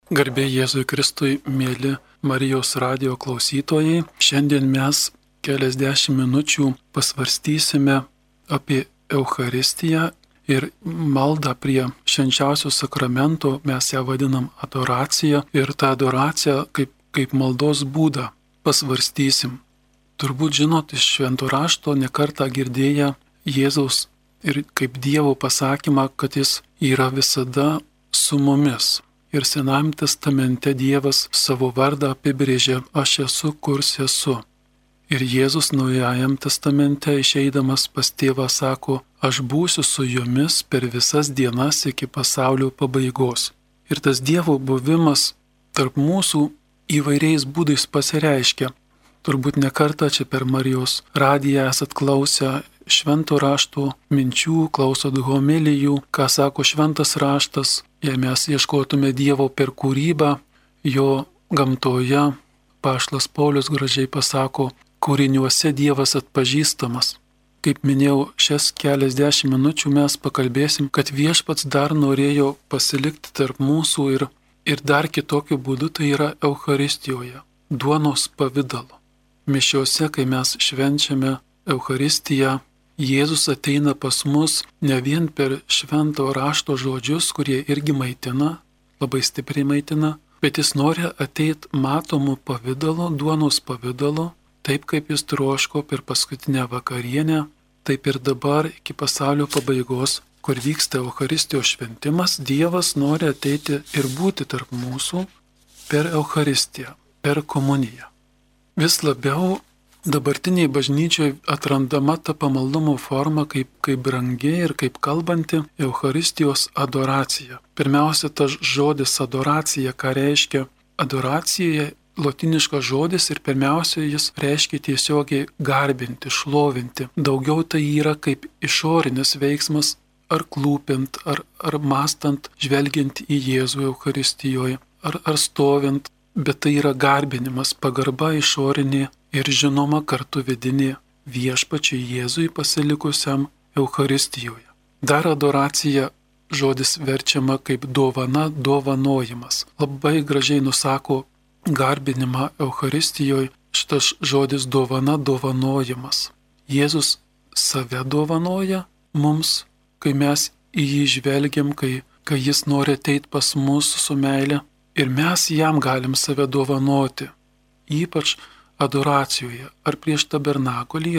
Garbė Jėzui Kristui, mėly Marijos radijo klausytojai. Šiandien mes keliasdešimt minučių pasvarstysime apie Eucharistiją ir maldą prie švenčiausio sakramento. Mes ją vadinam adoracija ir tą adoraciją kaip maldos būdą pasvarstysim. Turbūt žinot iš švento rašto nekartą girdėję Jėzaus ir kaip Dievo pasakymą, kad jis yra visada su mumis. Ir Senajame testamente Dievas savo vardą apibrėžė: aš esu, kurs esu. Ir Jėzus Naujajame testamente išeidamas pas tėvą sako: aš būsiu su jumis per visas dienas iki pasaulio pabaigos. Ir tas Dievo buvimas tarp mūsų įvairiais būdais pasireiškia. Turbūt nekartą čia per Marijos radiją esat klausę švento rašto minčių, klausot homilijų, ką sako šventas raštas. Jei mes ieškotume Dievo per kūrybą, jo gamtoje, apaštalas Paulius gražiai pasako, kūriniuose Dievas atpažįstamas. Kaip minėjau, šias keliasdešimt minučių mes pakalbėsim, kad Viešpats dar norėjo pasilikti tarp mūsų ir dar kitokiu būdu, tai yra Eucharistijoje, duonos pavidalu. Mišiuose, kai mes švenčiame Eucharistiją, Jėzus ateina pas mus ne vien per švento rašto žodžius, kurie irgi maitina, labai stipriai maitina, bet jis nori ateiti matomų pavidalu, duonos pavidalu, taip kaip jis troško per paskutinę vakarienę, taip ir dabar iki pasaulio pabaigos, kur vyksta Eucharistijos šventimas. Dievas nori ateiti ir būti tarp mūsų per Eucharistiją, per komuniją. Vis labiau dabartiniai bažnyčiai atrandama ta pamaldumo forma kaip brangi ir kaip kalbanti Eucharistijos adoracija. Pirmiausia, tas žodis adoracija, ką reiškia adoracija, lotiniškas žodis ir pirmiausia, jis reiškia tiesiogiai garbinti, šlovinti. Daugiau tai yra kaip išorinis veiksmas, ar klūpint, ar mąstant, žvelgiant į Jėzų Eucharistijoje, ar stovint, bet tai yra garbinimas, pagarba išorinė ir žinoma kartu vidinė Viešpačiui Jėzui pasilikusiam Eucharistijoje. Dar adoracija žodis verčiama kaip dovana, dovanojimas. Labai gražiai nusako garbinimą Eucharistijoje šitas žodis dovana, dovanojimas. Jėzus save dovanoja mums, kai mes į jį žvelgiam, kai jis nori ateiti pas mus su meile. Ir mes jam galim save dovanoti, ypač adoracijoje, ar prieš tabernakulį,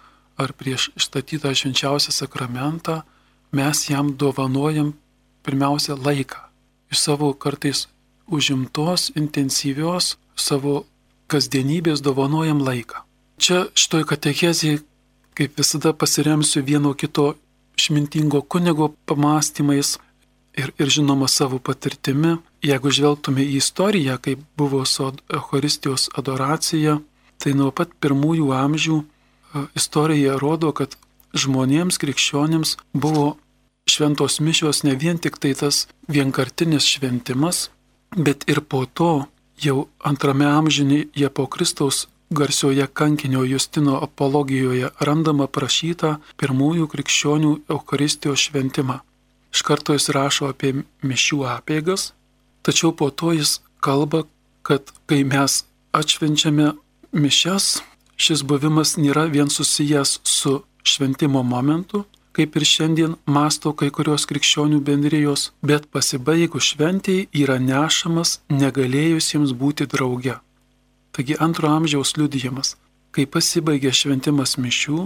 ar prieš išstatytą švenčiausią sakramentą, mes jam dovanojam pirmiausia laiką. Iš savo kartais užimtos, intensyvios, savo kasdienybės dovanojam laiką. Čia šitoj katechezėje, kaip visada, pasiremsiu vieno kito išmintingo kunigo pamąstymais ir žinoma savo patirtimi. Jeigu žvelgtume į istoriją, kaip buvo su Eucharistijos adoracija, tai nuo pat pirmųjų amžių istorija rodo, kad žmonėms, krikščionims buvo šventos mišios ne vien tik tai tas vienkartinis šventimas, bet ir po to, jau antrame amžiuje po Kristaus garsioje kankinio Justino apologijoje randama prašyta pirmųjų krikščionių Eucharistijos šventimą. Iš karto jis rašo apie mišių apeigas, tačiau po to jis kalba, kad kai mes atšvenčiame mišias, šis buvimas nėra vien susijęs su šventimo momentu, kaip ir šiandien mąsto kai kurios krikščionių bendrijos, bet pasibaigus šventėjai yra nešamas negalėjusiems būti drauge. Taigi antro amžiaus liudijimas, kai pasibaigė šventimas mišių,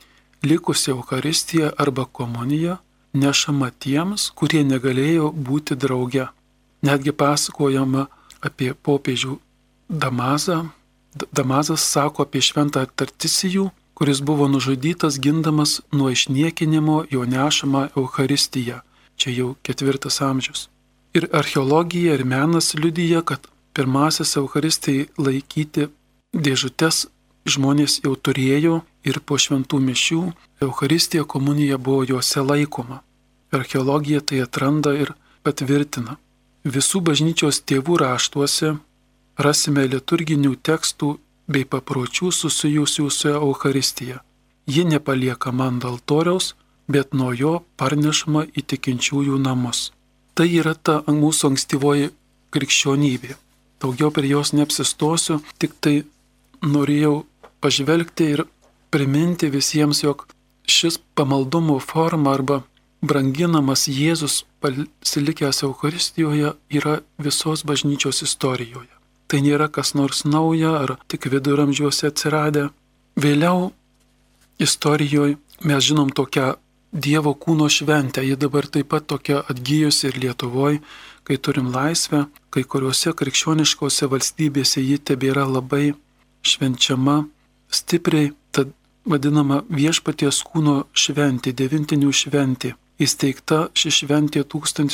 likusi Eucharistija arba komunija nešama tiems, kurie negalėjo būti drauge. Netgi pasakojama apie popiežių Damazą. Damazas sako apie šventą Tartisijų, kuris buvo nužudytas gindamas nuo išniekinimo jo nešamą Eucharistiją. Čia jau 4 amžius. Ir archeologija ir menas liudija, kad pirmasis Eucharistijai laikyti dėžutes žmonės jau turėjo ir po šventų mišių Eucharistija, komunija buvo juose laikoma. Archeologija tai atranda ir patvirtina. Visų bažnyčios tėvų raštuose rasime liturginių tekstų bei papročių susijusių su Eucharistija. Ji nepaliekama ant altoriaus, bet nuo jo parnešama į tikinčiųjų namus. Tai yra ta mūsų ankstyvoji krikščionybė. Daugiau per jos neapsistosiu, tik tai norėjau pažvelgti ir priminti visiems, jog šis pamaldumo forma arba branginamas Jėzus pasilikęs Eucharistijoje yra visos bažnyčios istorijoje. Tai nėra kas nors nauja ar tik viduramžiuose atsiradę. Vėliau istorijoje mes žinom tokią Dievo kūno šventę, ji dabar taip pat tokia atgyjusi ir Lietuvoje, kai turim laisvę, kai kuriuose krikščioniškose valstybėse ji tebėra labai švenčiama stipriai, tad vadinama Viešpaties kūno šventė, devintinių šventė. Įsteigta ši šventė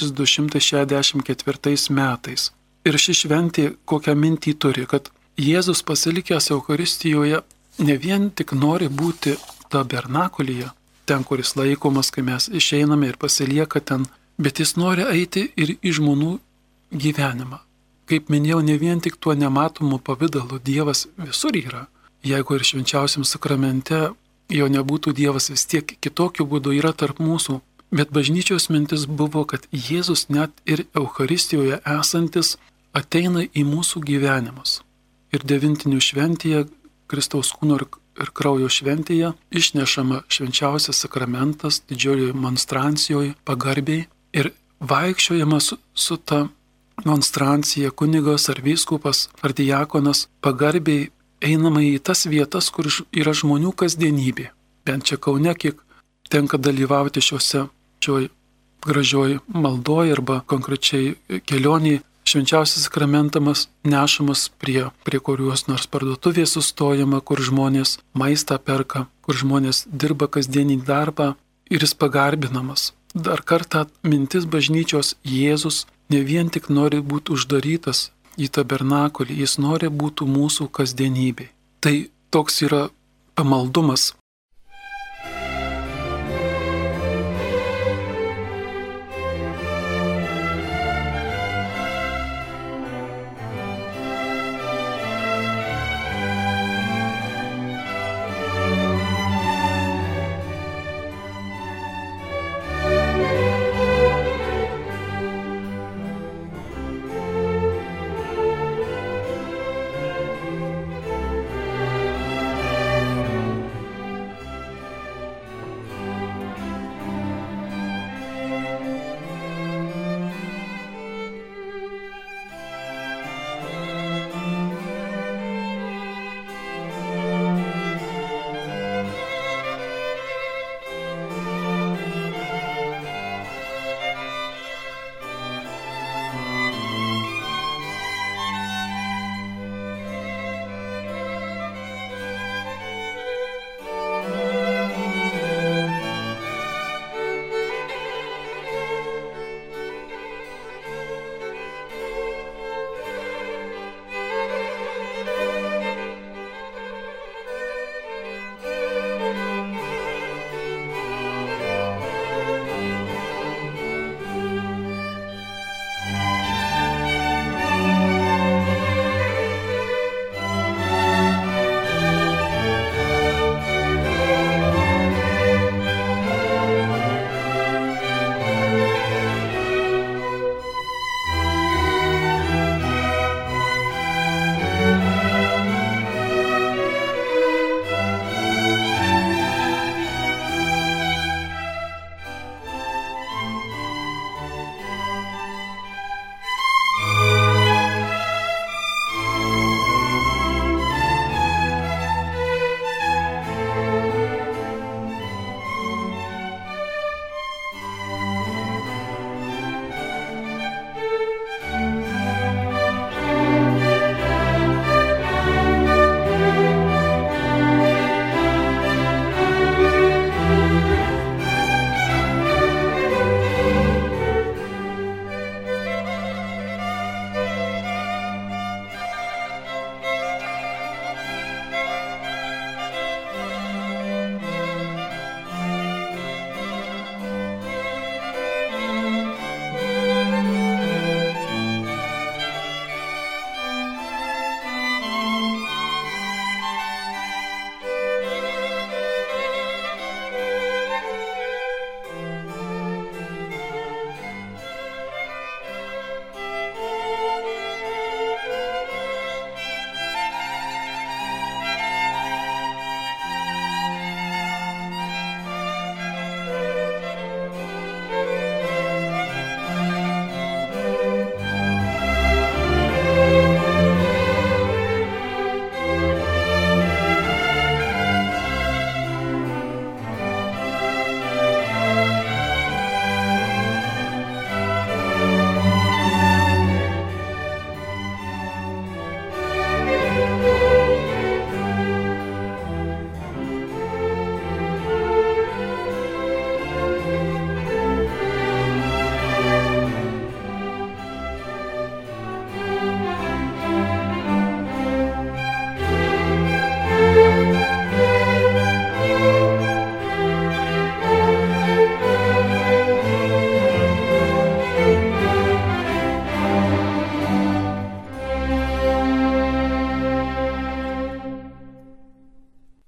1264 metais. Ir ši šventė kokią mintį turi, kad Jėzus pasilikęs Eucharistijoje ne vien tik nori būti tabernakulyje, ten, kuris laikomas, kai mes išeiname ir pasilieka ten, bet jis nori eiti ir į žmonių gyvenimą. Kaip minėjau, ne vien tik tuo nematomu pavidalu Dievas visur yra. Jeigu ir švenčiausiam sakramente jo nebūtų, Dievas vis tiek kitokiu būdu yra tarp mūsų. Bet bažnyčios mintis buvo, kad Jėzus net ir Eucharistijoje esantis ateina į mūsų gyvenimus. Ir devintinių šventėje, Kristaus kūno ir kraujo šventėje išnešama švenčiausias sakramentas didžiojoje monstrancijoje pagarbiai ir vaikščiojama su ta monstrancija kunigas ar vyskupas ar diakonas pagarbiai einama į tas vietas, kur yra žmonių kasdienybė. Bent čia Kaune, kiek tenka dalyvauti šioj gražioj maldoje arba konkrečiai kelioniai, švenčiausias sakramentamas nešamas prie kurios nors parduotuvės sustojama, kur žmonės maistą perka, kur žmonės dirba kasdienį darbą ir jis pagarbinamas. Dar kartą mintis bažnyčios, Jėzus ne vien tik nori būti uždarytas į tabernakulį, jis nori būti mūsų kasdienybė. Tai toks yra pamaldumas.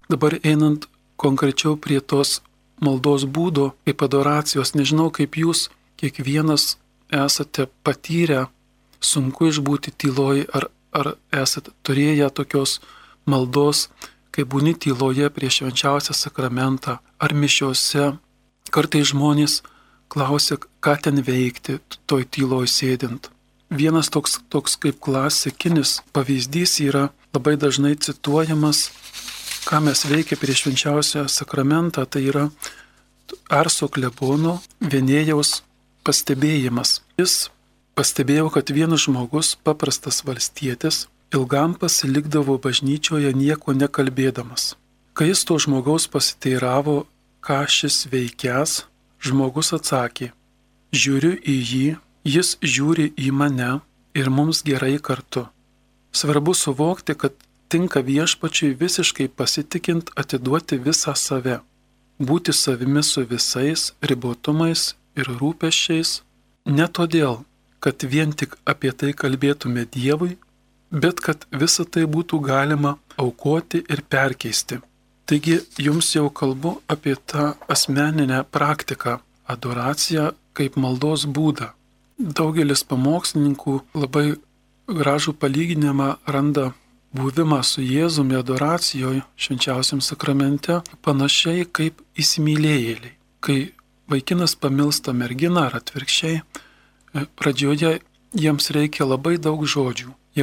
Dabar einant konkrečiau prie tos maldos būdo, kaip adoracijos, nežinau, kaip jūs kiekvienas esate patyrę, sunku išbūti tyloj, ar esate turėję tokios maldos, kai būni tyloje prieš švenčiausią sakramentą, ar mišiose. Kartais žmonės klausia, ką ten veikti, toj tyloj sėdint. Vienas toks kaip klasikinis pavyzdys yra labai dažnai cituojamas, ką mes veikia prieš švenčiausią sakramentą, tai yra Arso klebono Venėjaus pastebėjimas. Jis pastebėjo, kad vienas žmogus, paprastas valstietis, ilgam pasilikdavo bažnyčioje nieko nekalbėdamas. Kai jis to žmogaus pasiteiravo, ką šis veikęs, žmogus atsakė: žiūriu į jį, jis žiūri į mane ir mums gerai kartu. Svarbu suvokti, kad tinka viešpačiui visiškai pasitikint atiduoti visą save, būti savimi su visais ribotumais ir rūpesčiais, ne todėl, kad vien tik apie tai kalbėtume Dievui, bet kad visą tai būtų galima aukoti ir perkeisti. Taigi jums jau kalbu apie tą asmeninę praktiką, adoraciją kaip maldos būdą. Daugelis pamokslininkų labai gražų palyginimą randa buvimą su Jėzumi adoracijoje, švenčiausiam sakramente, panašiai kaip įsimylėjėliai. Kai vaikinas pamilsta merginą ar atvirkščiai, pradžioje jiems reikia labai daug žodžių. Jie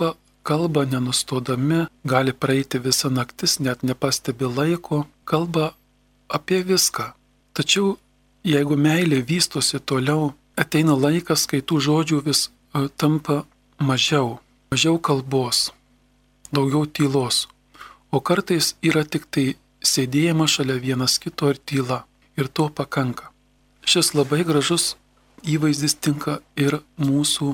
kalba nenustodami, gali praeiti visą naktis, net nepastebi laiko, kalba apie viską. Tačiau jeigu meilė vystosi toliau, ateina laikas, kai tų žodžių vis tampa mažiau kalbos, daugiau tylos, o kartais yra tik tai sėdėjimas šalia vienas kito ir tyla, ir to pakanka. Šis labai gražus įvaizdis tinka ir mūsų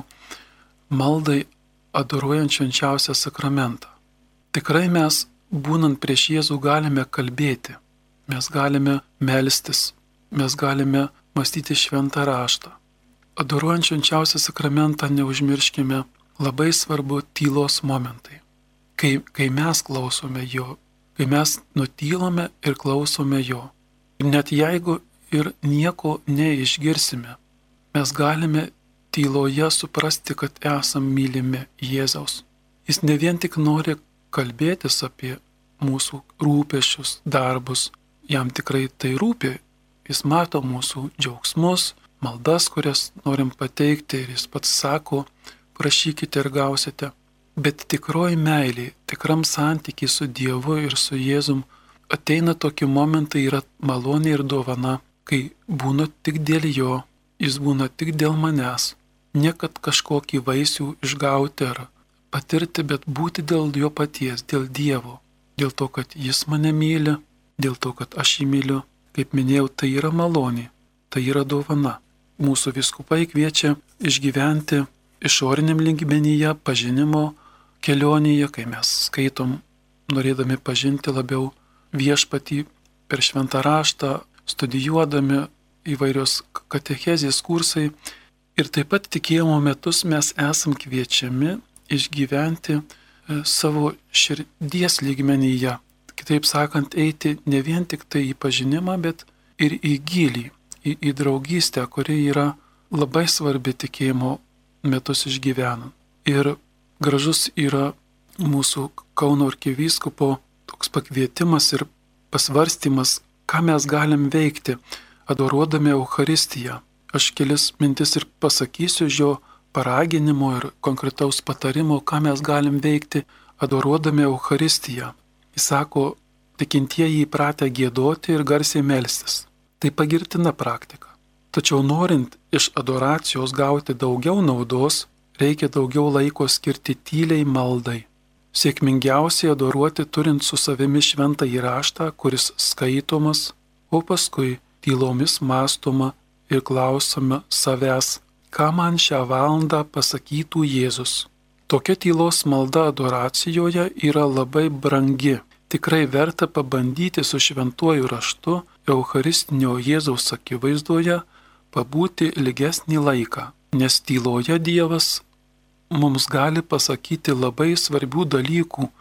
maldai adoruojant švenčiausią sakramentą. Tikrai mes, būnant prieš Jėzų, galime kalbėti, mes galime melstis, mes galime mąstyti šventą raštą. Adoruojant švenčiausią sakramentą neužmirškime, labai svarbu tylos momentai. Kai mes klausome jo, kai mes nutylome ir klausome jo. Ir net jeigu ir nieko neišgirsime, mes galime tyloje suprasti, kad esam mylimi Jėzaus. Jis ne vien tik nori kalbėtis apie mūsų rūpesčius, darbus, jam tikrai tai rūpi. Jis mato mūsų džiaugsmus, maldas, kurias norim pateikti, ir jis pats sako: prašykite ir gausite. Bet tikroji meilė, tikram santykiai su Dievu ir su Jėzum ateina tokie momentai, yra malonė ir dovana, kai būna tik dėl jo, jis būna tik dėl manęs. Ne kad kažkokį vaisių išgauti ar patirti, bet būti dėl jo paties, dėl Dievo. Dėl to, kad jis mane myli, dėl to, kad aš jį myliu. Kaip minėjau, tai yra malonė, tai yra dovana. Mūsų vyskupai kviečia išgyventi išoriniam lygmenyje, pažinimo kelionėje, kai mes skaitom, norėdami pažinti labiau viešpatį per šventą raštą, studijuodami įvairios katechezės kursai. Ir taip pat tikėjimo metus mes esam kviečiami išgyventi savo širdies lygmenyje. Kitaip sakant, eiti ne vien tik tai į pažinimą, bet ir į gylį, į draugystę, kuri yra labai svarbi tikėjimo metus išgyvenant. Ir gražus yra mūsų Kauno arkivyskupo toks pakvietimas ir pasvarstymas, ką mes galim veikti, adoruodami Eucharistiją. Aš kelis mintis ir pasakysiu iš jo paraginimo ir konkretaus patarimo, ką mes galim veikti, adoruodami Eucharistiją. Jis sako, tikintieji įpratę giedoti ir garsiai melstis. Tai pagirtina praktika. Tačiau norint iš adoracijos gauti daugiau naudos, reikia daugiau laiko skirti tyliai maldai. Sėkmingiausiai adoruoti turint su savimi šventąjį raštą, kuris skaitomas, o paskui tylomis mąstoma ir klausama savęs, ką man šią valandą pasakytų Jėzus. Tokia tylos malda adoracijoje yra labai brangi. Tikrai verta pabandyti su šventuoju raštu Eucharistinio Jėzaus akivaizdoje pabūti ilgesnį laiką, nes tyloje Dievas mums gali pasakyti labai svarbių dalykų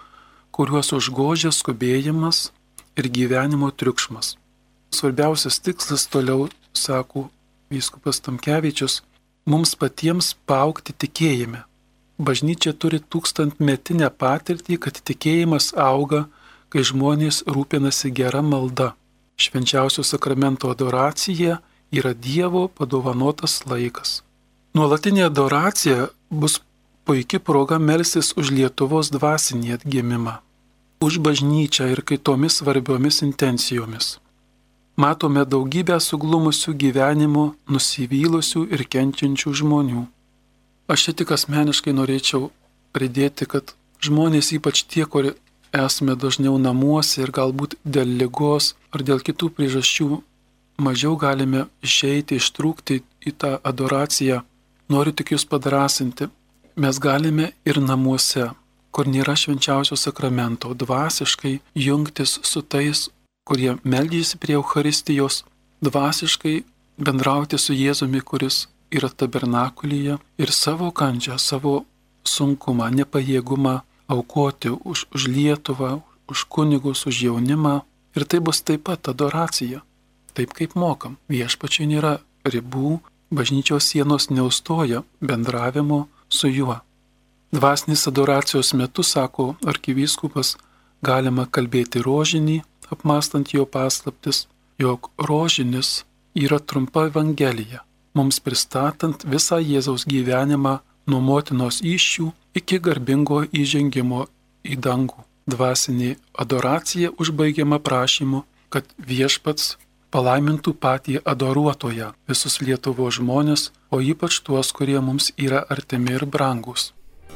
kuriuos užgožia skubėjimas ir gyvenimo triukšmas. Svarbiausias tikslas, toliau sako vyskupas Tamkevičius, mums patiems paaugti tikėjime. Bažnyčia turi 1000-metinę patirtį, kad tikėjimas auga, kai žmonės rūpinasi gera malda. Švenčiausio sakramento adoracija yra Dievo padovanotas laikas. Nuolatinė adoracija bus puikia proga melstis už Lietuvos dvasinį atgimimą, už bažnyčią ir kitomis svarbiomis intencijomis. Matome daugybę suglumusių gyvenimų, nusivylusių ir kenčiančių žmonių. Aš čia tik asmeniškai norėčiau pridėti, kad žmonės, ypač tie, kurie esame dažniau namuose ir galbūt dėl ligos ar dėl kitų priežasčių mažiau galime išeiti, ištrūkti į tą adoraciją, noriu tik jūs padrasinti. Mes galime ir namuose, kur nėra švenčiausio sakramento, dvasiškai jungtis su tais, kurie meldžiasi prie Eucharistijos, dvasiškai bendrauti su Jėzumi, kuris yra tabernakulyje, ir savo kančią, savo sunkumą, nepajėgumą aukoti už Lietuvą, už kunigus, už jaunimą. Ir tai bus taip pat adoracija, taip kaip mokam. Viešpačiui nėra ribų, bažnyčios sienos neustoja bendravimo su juo. Dvasinės adoracijos metu, sako arkivyskupas, galima kalbėti rožinį, apmąstant jo paslaptis, jog rožinis yra trumpa evangelija, mums pristatant visą Jėzaus gyvenimą nuo motinos įsčių iki garbingo įžengimo į dangų. Dvasinė adoracija užbaigiama prašymu, kad viešpats palaimintų patį adoruotoją, visus Lietuvos žmonės, o ypač tuos, kurie mums yra artimi ir brangus.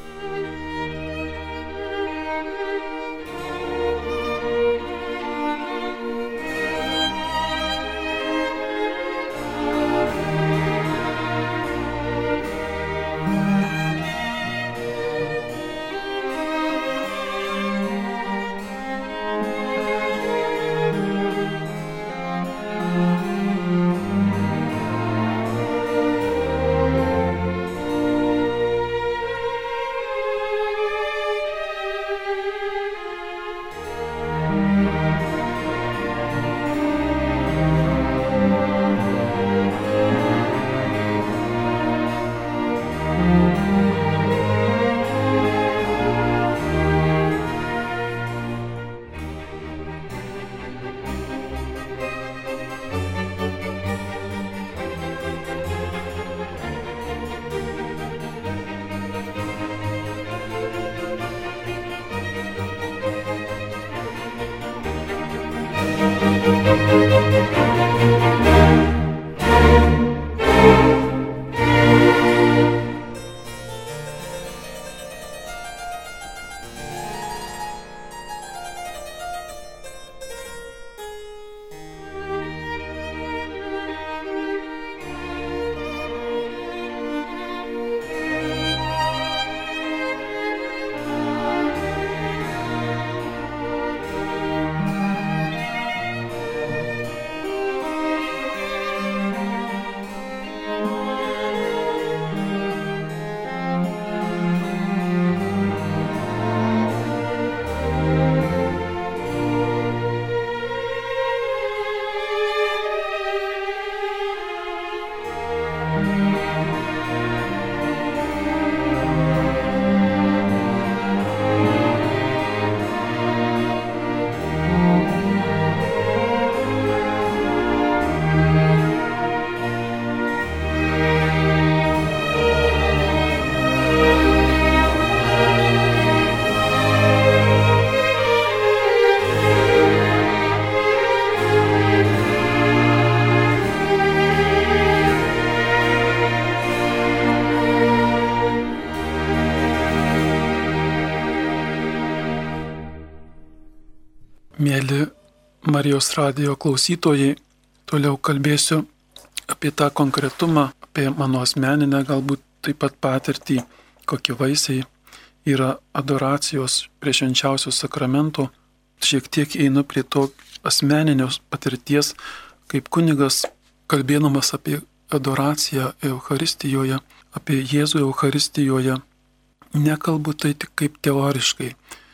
Mėly Marijos radijo klausytojai, toliau kalbėsiu apie tą konkretumą, apie mano asmeninę galbūt taip pat patirtį, kokie vaisiai yra adoracijos prie švenčiausio sakramento. Šiek tiek einu prie to asmeninės patirties, kaip kunigas, kalbėdamas apie adoraciją Eucharistijoje, apie Jėzų Eucharistijoje, nekalbu tai tik kaip teoriškai.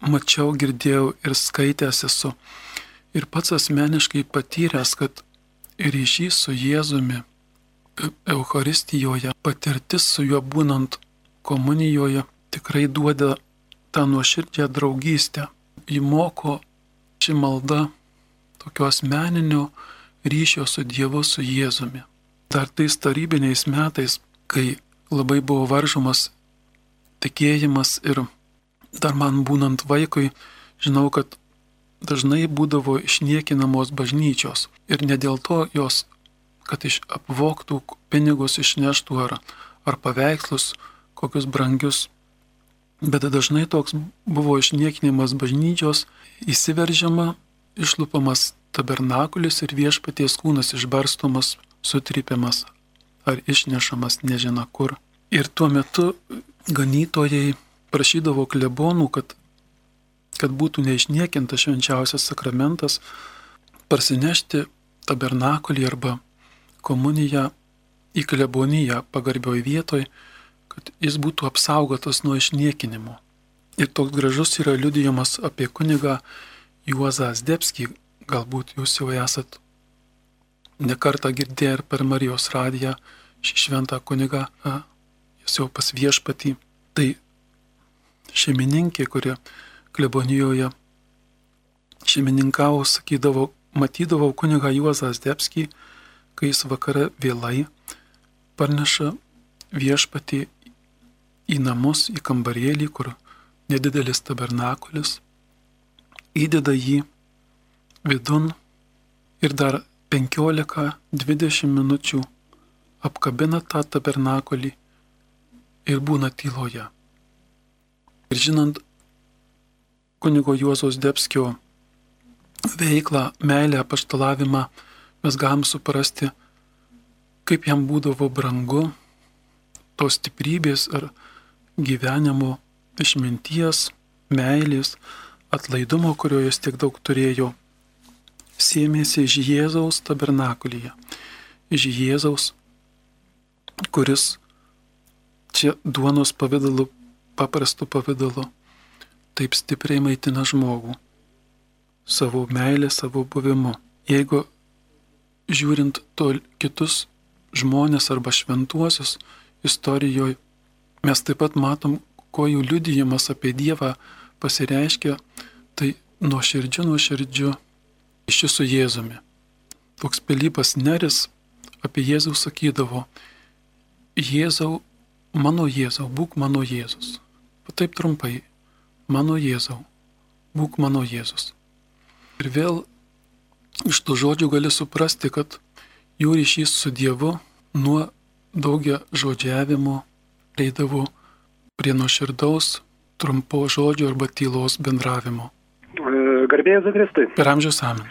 mačiau, girdėjau ir skaitęs esu. Ir pats asmeniškai patyręs, kad ryšys su Jėzumi Eucharistijoje, patirtis su juo būnant komunijoje tikrai duoda tą nuoširdžią draugystę. Įmoko ši malda tokio asmeninio ryšio su Dievu, su Jėzumi. Dar tais tarybiniais metais, kai labai buvo varžomas tikėjimas ir dar man būnant vaikui, žinau, kad dažnai būdavo išniekinamos bažnyčios. Ir ne dėl to jos, kad apvogtų pinigus išneštų ar paveikslus, kokius brangius, bet dažnai toks buvo išniekinimas bažnyčios, įsiveržiama, išlupamas tabernakulis ir Viešpaties kūnas išbarstomas, sutrypiamas ar išnešamas nežino kur. Ir tuo metu ganytojai prašydavo klebonų, kad būtų neišniekintas švenčiausias sakramentas, parsinešti tabernakulį arba komuniją į kleboniją pagarbioj vietoj, kad jis būtų apsaugotas nuo išniekinimo. Ir toks gražus yra liudijimas apie kunigą Juozą Zdebskį, galbūt jūs jau esat nekartą girdėję ir per Marijos radiją šį šventą kunigą, jis jau pas Viešpatį. Tai šeimininkė, kuri klebonijoje šeimininkavo, sakydavo, matydavau kunigą Juozą Zdebskį, kai jis vakare vėlai parneša Viešpatį į namus, į kambarėlį, kur nedidelis tabernakulis, įdeda jį vidun ir dar 15-20 minučių apkabina tą tabernakulį ir būna tyloje. Ir žinant kunigo Juozo Zdebskio veiklą, meilę, apaštalavimą, mes galim suprasti, kaip jam būdavo brangu tos stiprybės ar gyvenimo išminties, meilės, atlaidumo, kurio jis tiek daug turėjo, sėmėsi iš Jėzaus tabernakulyje, iš Jėzaus, kuris čia duonos pavidalu, paprastu pavidalu, taip stipriai maitina žmogų, savo meilę, savo buvimu. Jeigu žiūrint to kitus žmonės arba šventuosius istorijoje, mes taip pat matom, ko jų liudijimas apie Dievą pasireiškia, tai nuoširdžiu ryšiu su Jėzumi. Toks Pilypas Neris apie Jėzų sakydavo: Jėzau, mano Jėzau, būk mano Jėzus. Taip trumpai: mano Jėzau, būk mano Jėzus. Ir vėl iš tų žodžių gali suprasti, kad jų ryšys su Dievu nuo daugia žodžiavimo eidavo prie nuoširdaus, trumpo žodžio arba tylos bendravimo. Garbė Jėzui Kristui. Per amžius amen.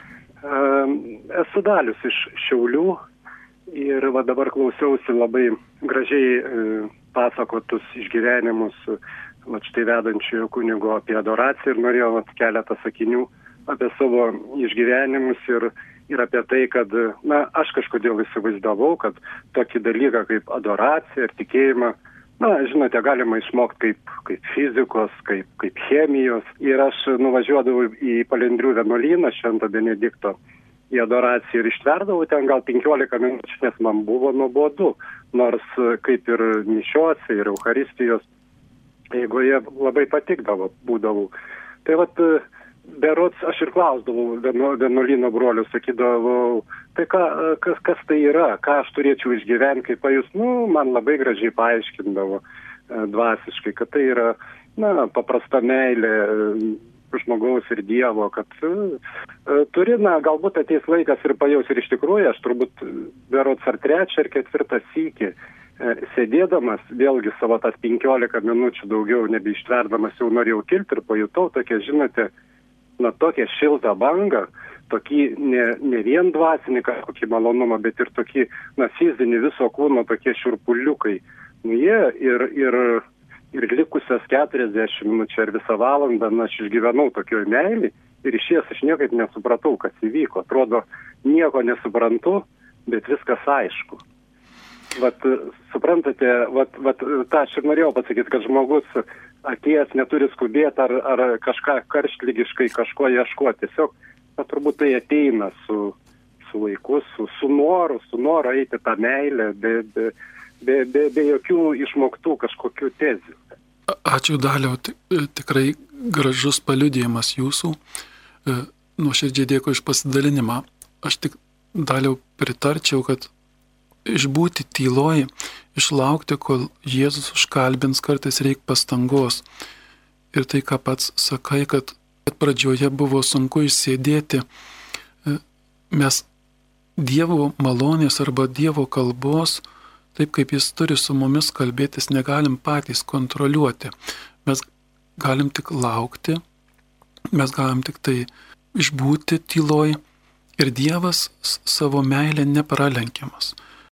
Esu Dalius iš Šiaulių ir dabar klausiausi labai gražiai pasakotus išgyvenimus štai vedančiojo kunigo apie adoraciją ir norėjau keletą sakinių apie savo išgyvenimus ir apie tai, kad aš kažkodėl įsivaizdavau, kad tokį dalyką kaip adoracija ir tikėjimą, žinote, galima išmokti kaip fizikos, kaip chemijos. Ir aš nuvažiuodavau į Palendrių vienuolyną Švento Benedikto į adoraciją ir ištverdavau ten gal 15 minučių, nes man buvo nuobodu, nors kaip ir mišiuose ir Eucharistijos eigoje labai patikdavo, būdavau. Tai berods aš ir klausdavau vienuolyno brolių, sakydavau, tai kas tai yra, ką aš turėčiau išgyventi, kaip pajus, man labai gražiai paaiškindavo dvasiškai, kad tai yra, paprasta meilė žmogaus ir Dievo, kad turi, galbūt ateis laikas ir pajaus, ir iš tikrųjų aš turbūt berods ar 3 ar 4 sykį sėdėdamas, vėlgi savo tas 15 minučių daugiau nebeištverdamas jau norėjau kilti ir pajutau tokia, žinote, tokią šiltą bangą, tokį ne vien dvasinį kažkokį malonumą, bet ir tokį fizinį viso kūno tokie šiurpuliukai. Jie ir likusias 40 minučių ar visą valandą aš išgyvenau tokioj meilį ir išėjęs aš niekaip nesupratau, kas įvyko. Atrodo, nieko nesuprantu, bet viskas aišku. vat, suprantate, tą aš ir norėjau pasakyti, kad žmogus atėjęs neturi skubėti ar kažką karštlygiškai kažko ieškoti. Tiesiog, turbūt tai ateina su laiku, su noru eiti tą meilę, be jokių išmoktų kažkokių tezių. Ačiū, Daliau, tikrai gražus paliudijimas jūsų. Nuoširdžiai dėkui iš pasidalinimą. Aš tik, Daliau, pritarčiau, kad išbūti tyloj, išlaukti, kol Jėzus užkalbins, kartais reikia pastangos. Ir tai, ką pats sakai, kad pradžioje buvo sunku išsėdėti, mes Dievo malonės arba Dievo kalbos, taip kaip jis turi su mumis kalbėtis, negalim patys kontroliuoti. Mes galim tik laukti, mes galim tik tai išbūti tyloj ir Dievas savo meilę nepralenkiamas.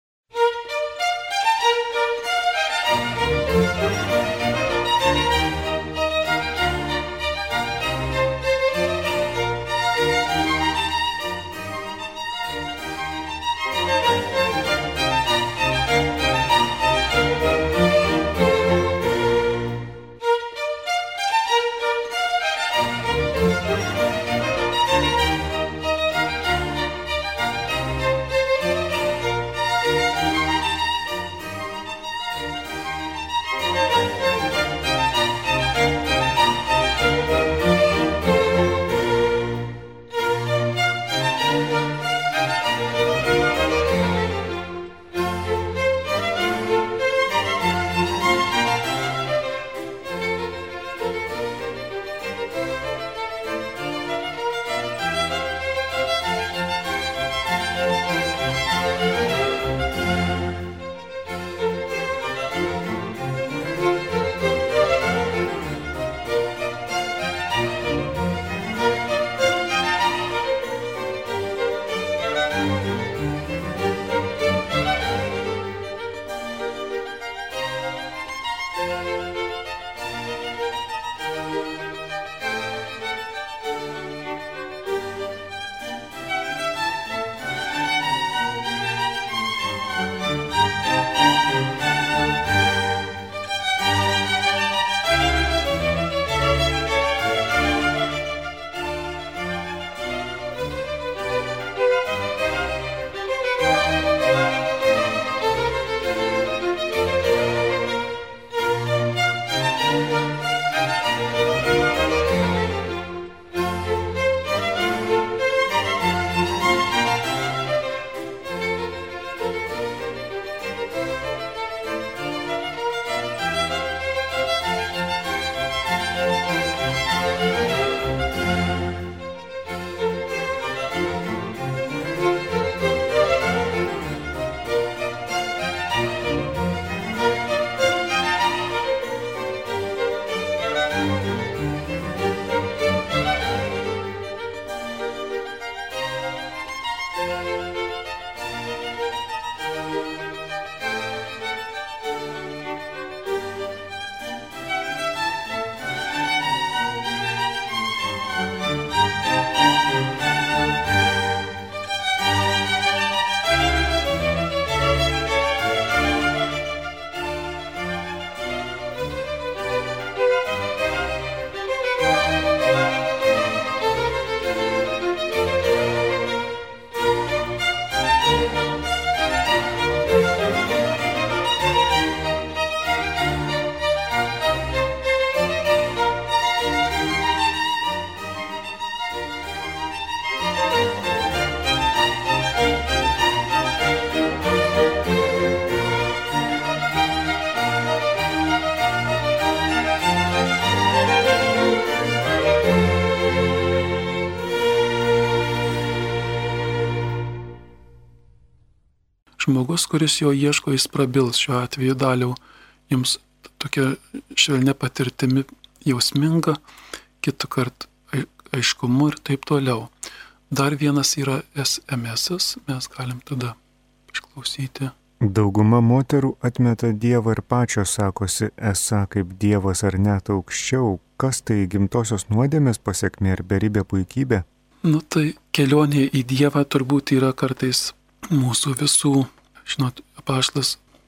Žmogus, kuris jo ieško, jis prabils. Šiuo atveju, Daliau, jums tokia švelnia patirtimi jausminga, kitą kartą aiškumu ir taip toliau. Dar vienas yra SMS-as, mes galim tada išklausyti. Dauguma moterų atmeta Dievą ir pačios sakosi, esą kaip Dievas ar net aukščiau. Kas tai gimtosios nuodėmės pasekmė ir beribė puikybė? Tai kelionė į Dievą turbūt yra kartais mūsų visų, žinot, apaštalas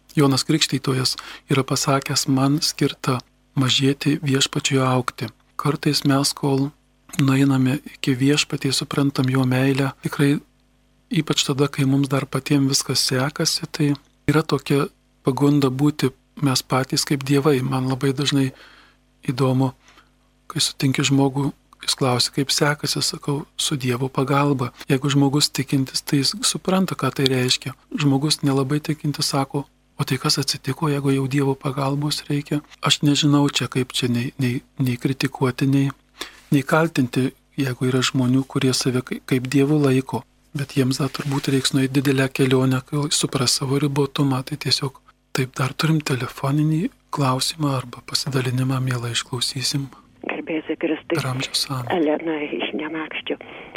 Jonas Krikštytojas yra pasakęs, man skirta mažėti viešpačiui augti. Kartais mes, kol nueiname iki viešpatie, suprantam jo meilę, tikrai ypač tada, kai mums dar patiems viskas sekasi, tai yra tokia pagunda būti mes patys kaip dievai. Man labai dažnai įdomu, kai sutinki žmogų, jis klausia, kaip sekasi, sakau, su Dievo pagalba. Jeigu žmogus tikintis, tai jis supranta, ką tai reiškia. Žmogus nelabai tikintis sako, o tai kas atsitiko, jeigu jau Dievo pagalbos reikia? Aš nežinau čia, kaip čia nei kritikuoti, nei kaltinti, jeigu yra žmonių, kurie save kaip Dievu laiko. Bet jiems dar turbūt reiks nueiti didelę kelionę, kai supras savo ribotumą. Tai tiesiog taip dar turim telefoninį klausimą arba pasidalinimą, mielai išklausysim. Garbėsiu Kristui. Elena iš Nemakščių.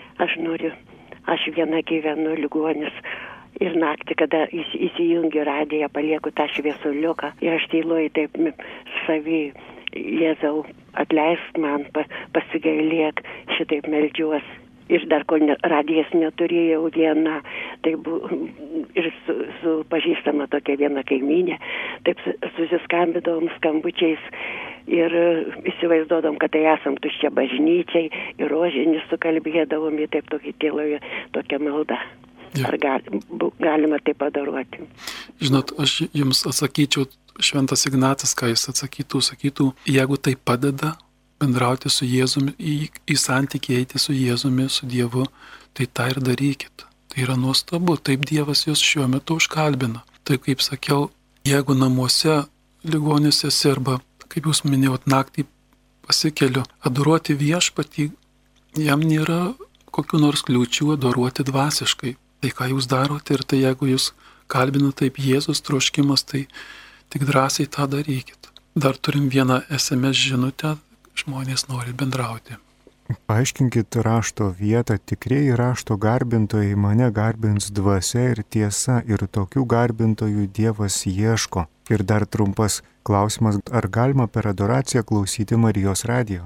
Aš viena gyvenu ligonis ir naktį, kada įsijungiu radiją, palieku tą šviesuliuką ir aš tyloju taip savį, Jėzau, atleisk man, pasigailėk, šitaip meldžiuos. Ir dar kol radijas neturėjau viena, tai ir su pažįstama tokia viena kaimynė, taip susiskambindavom skambučiais ir įsivaizduodom, kad tai esam tuščia bažnyčiai ir rožinį sukalbėdavom į taip tokį tyloje tokią maldą. Ja. Ar galima tai padaroti? Žinot, aš jums atsakyčiau, Šventas Ignacas, ką jis sakytų, jeigu tai padeda bendrauti su Jėzumi, į santykį eiti su Jėzumi, su Dievu, tai tą ir darykit. Tai yra nuostabu, taip Dievas jūs šiuo metu užkalbina. Tai kaip sakiau, jeigu namuose ligonis esi arba, kaip jūs minėjot, naktį pasikeliu, adoruoti viešpatį, jam nėra kokių nors kliūčių adoruoti dvasiškai. Tai ką jūs darote ir tai jeigu jūs kalbina taip Jėzus troškimas, tai tik drąsiai tą darykit. Dar turim vieną SMS žinutę, žmonės nori bendrauti. Paaiškinkit rašto vietą, tikrieji rašto garbintojai mane garbins dvasia ir tiesa ir tokių garbintojų Dievas ieško. Ir dar trumpas klausimas, ar galima per adoraciją klausyti Marijos radijo?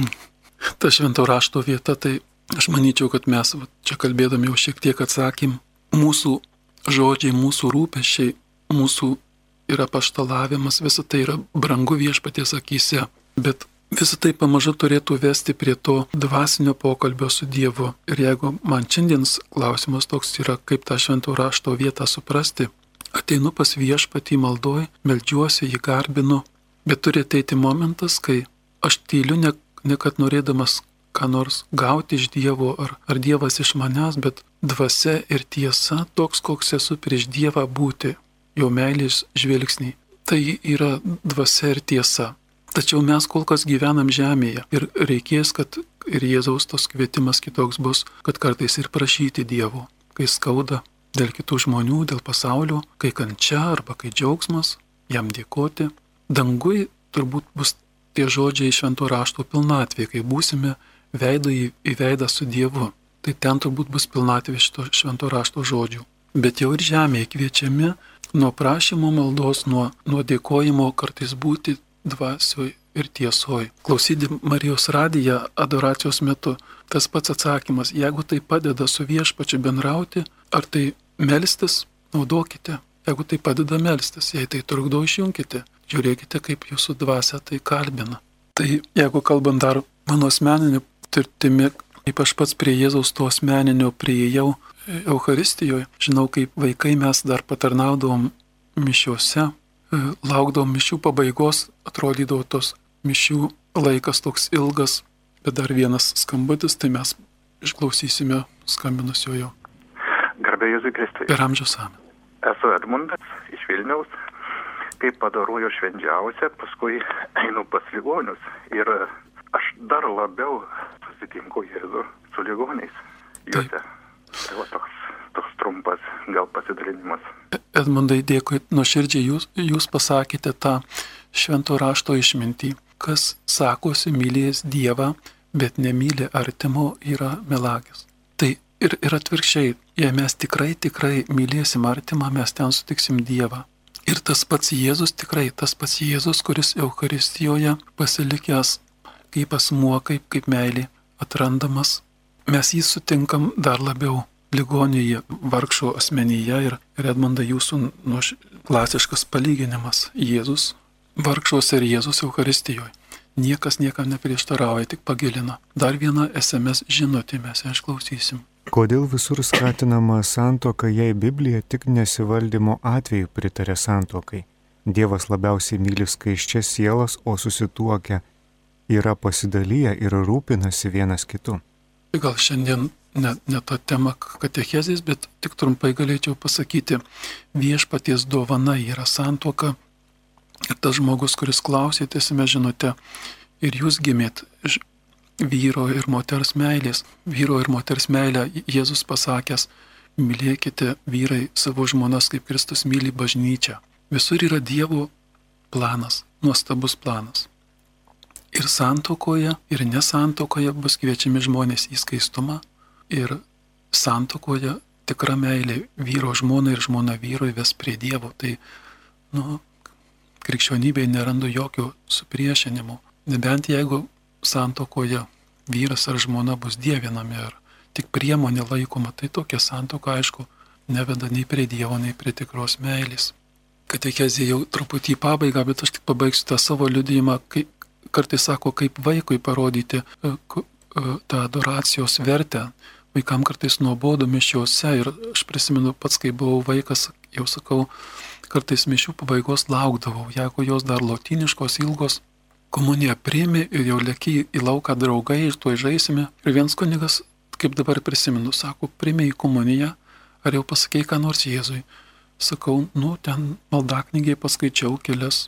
Ta švento rašto vieta, tai aš manyčiau, kad mes čia kalbėdami jau šiek tiek atsakym, mūsų žodžiai, mūsų rūpesčiai, mūsų yra apaštalavimas, visa tai yra brangu Viešpaties akyse, bet visą tai pamažu turėtų vesti prie to dvasinio pokalbio su Dievu. Ir jeigu man šiandienos klausimas toks yra, kaip tą švento rašto vietą suprasti, ateinu pas Viešpatį maldoj, meldžiuosi, jį garbinu, bet turi ateiti momentas, kai aš tyliu, ne kad norėdamas ką nors gauti iš Dievo, ar Dievas iš manęs, bet dvasia ir tiesa toks, koks esu prieš Dievą būti, jo meilės žvilgsnį. Tai yra dvasia ir tiesa. Tačiau mes kol kas gyvenam žemėje ir reikės, kad ir Jėzaus tos kvietimas kitoks bus, kad kartais ir prašyti Dievo, kai skauda dėl kitų žmonių, dėl pasaulio, kai kančia arba kai džiaugsmas, jam dėkoti. Dangui turbūt bus tie žodžiai švento rašto pilnatvė, kai būsime veidą į veidą su Dievu. Tai ten turbūt bus pilnatvė šito švento rašto žodžių. Bet jau ir žemėje kviečiami nuo prašymo maldos, nuo dėkojimo kartais būti dvasioj ir tiesoj. Klausyti Marijos radiją adoracijos metu, tas pats atsakymas, jeigu tai padeda su Viešpačiu bendrauti, ar tai melstis, naudokite. Jeigu tai padeda melstis, jei tai trukdo, išjunkite. Žiūrėkite, kaip jūsų dvasia tai kalbina. Tai jeigu kalbant dar mano asmeniniu tirtimi, kaip aš pats prie Jėzaus to asmeninio priėjau Eucharistijoje, žinau, kaip vaikai mes dar patarnaudavom mišiuose, laukdavom mišių pabaigos, atrodydavo tos mišių laikas toks ilgas, bet dar vienas skambutis, tai mes išklausysime skambinusiojo. Garbė Jėzui Kristui. Per amžius amen. Esu Edmundas iš Vilniaus, kaip padaroju švenčiausią, paskui einu pas ligonius ir aš dar labiau susitinku Jėzų su ligoniais juose. Tai va toks trumpas gal pasidalinimas. Edmundai, dėkui, nuoširdžiai jūs pasakėte tą švento rašto išmintį. Kas sakosi mylės Dievą, bet nemylė artimo, yra melagis. Tai ir atvirkščiai, jei mes tikrai mylėsim artimą, mes ten sutiksim Dievą. Ir tas pats Jėzus, kuris Eucharistijoje pasilikęs kaip asmuo, kaip meilė atrandamas, mes jį sutinkam dar labiau. ligonėje vargšo asmenyje ir Edmundai jūsų klasiškas palyginimas Jėzus vargšos ir Jėzus Eucharistijoje. Niekas niekam neprieštarauja, tik pagilina. Dar vieną SMS žinutę mes išklausysim. Kodėl visur skatinama santuoka, jei Biblija tik nesivaldymo atveju pritarė santuokai? Dievas labiausiai myli skaisčias sielas, o susituokę yra pasidalyję ir rūpinasi vienas kitu. Gal šiandien ne ta tema katechezės, bet tik trumpai galėčiau pasakyti, viešpaties dovana yra santuoka. Ir tas žmogus, kuris klausėtėsime žinote, ir jūs gimėt iš vyro ir moters meilės. Vyro ir moters meilę Jėzus pasakęs, mylėkite vyrai savo žmonas, kaip Kristus myli bažnyčią. Visur yra Dievo planas, nuostabus planas. Ir santuokoje, ir nesantuokoje bus kviečiami žmonės į skaistumą. Ir santuokoje tikra meilė vyro žmona ir žmona vyrui ves prie Dievo. Tai, krikščionybėje nerandu jokio supriešinimo. Nebent jeigu santuokoje vyras ar žmona bus dievinami ar tik priemonė laikoma, tai tokia santuoka, aišku, neveda nei prie Dievo, nei prie tikros meilės. Katechezė jau truputį į pabaigą, bet aš tik pabaigsiu tą savo liudijimą, kartais sako, kaip vaikui parodyti tą adoracijos vertę. Vaikam kartais nuobodu mišiuose ir aš prisimenu pats, kai buvau vaikas, jau sakau, kartais mišių pabaigos laukdavau, jeigu jos dar lotyniškos ilgos, komuniją priimi ir jau lėki į lauką draugai ir tuoj žaisime. Ir vienas kunigas, kaip dabar prisimenu, sako, priimi į komuniją, ar jau pasakei ką nors Jėzui. Sakau, ten maldaknygiai paskaičiau kelias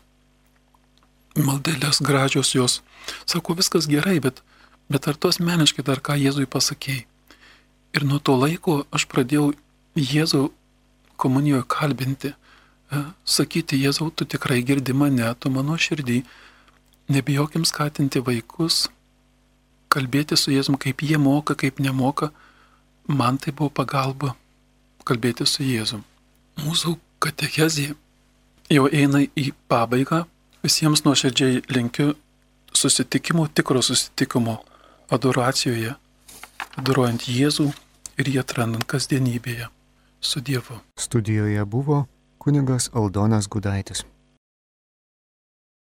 maldelės gražios jos. Sako, viskas gerai, bet ar tu asmeniškai dar ką Jėzui pasakei. Ir nuo to laiko aš pradėjau Jėzų komunijoje kalbinti. Sakyti, Jėzau, tu tikrai girdi mane, tu mano širdį, nebijokim skatinti vaikus, kalbėti su Jėzum, kaip jie moka, kaip nemoka. Man tai buvo pagalba kalbėti su Jėzum. Mūsų katechezė jau eina į pabaigą. Visiems nuoširdžiai linkiu susitikimo, tikro susitikimo adoracijoje, adoruojant Jėzų ir jį atrandant kasdienybėje su Dievu. Studijoje buvo kunigas Aldonas Gudaitis.